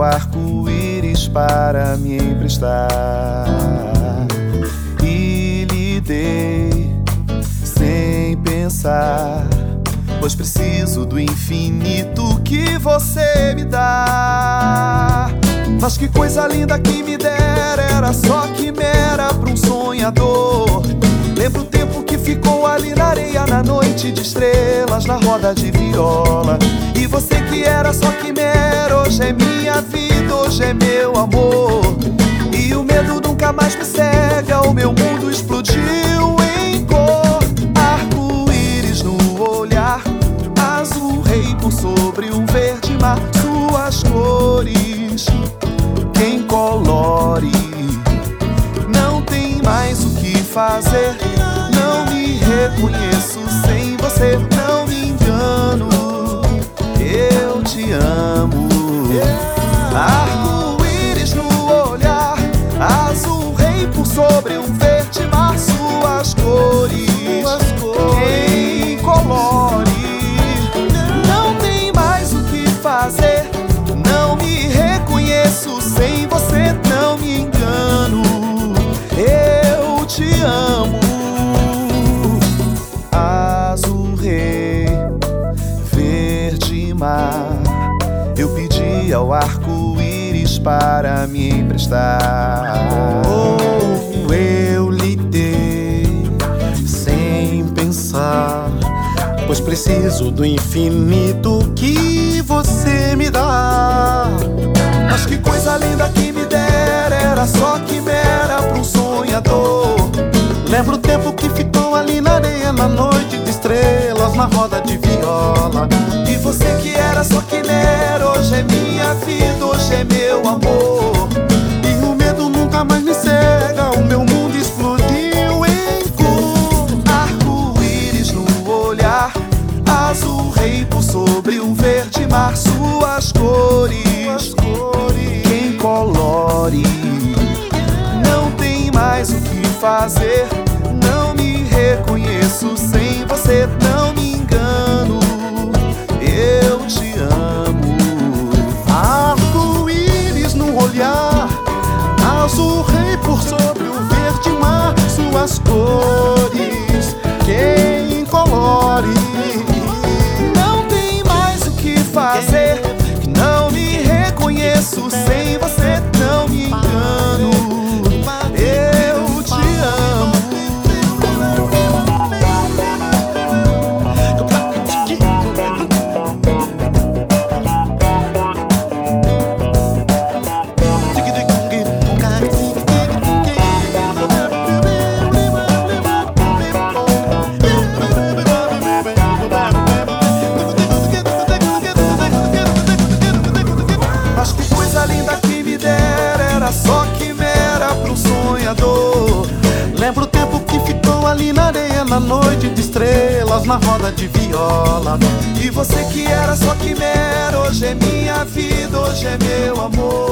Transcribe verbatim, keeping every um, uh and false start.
arco-íris para me emprestar e lhe dei sem pensar, pois preciso do infinito que você me dá. Mas que coisa linda que me dera, era só quimera pra um sonhador. Lembro o tempo que ficou ali na areia, na noite de estrelas, na roda de viola. E você que era só quimera, hoje é minha vida, hoje é meu amor. E o medo nunca mais me cega, o meu mundo explodiu em cor. Arco-íris no olhar, azul rei por sobre um verde mar. Suas cores, quem colore, não tem mais o que fazer. Não me reconheço sem você, não me engano, eu te amo. Arco-íris no olhar, azul rei por sobre um verde mar. Suas cores, quem colore, não tem mais o que fazer. Não me reconheço sem você, não me engano, eu te amo. Azul rei, verde mar, eu pedi ao arco-íris para me emprestar. Oh, eu lhe dei sem pensar, pois preciso do infinito que você me dá. Mas que coisa linda que me dera, era só quimera pra um sonhador. Lembro o tempo que ficou ali na areia, na noite de estrelas, na roda de viola. E você que era só quimera, hoje é minha vida, hoje é meu amor. E o medo nunca mais me cega, o meu mundo explodiu em cor. Arco-íris no olhar, azul rei por sobre um verde mar. Suas cores, quem colore, não tem mais o que fazer. Não me reconheço sem você, não me engano, eu te amo. Arco-íris no olhar, azul rei por sobre o verde mar. Suas cores, quem colore, não tem mais o que fazer. Não me reconheço sem você, não me engano, eu te amo. Mas que coisa linda que me dera, era só quimera pra um sonhador. lembro o tempo que ficou ali na areia, na noite de estrelas, na roda de viola. E você que era só quimera, hoje é minha vida, hoje é meu amor.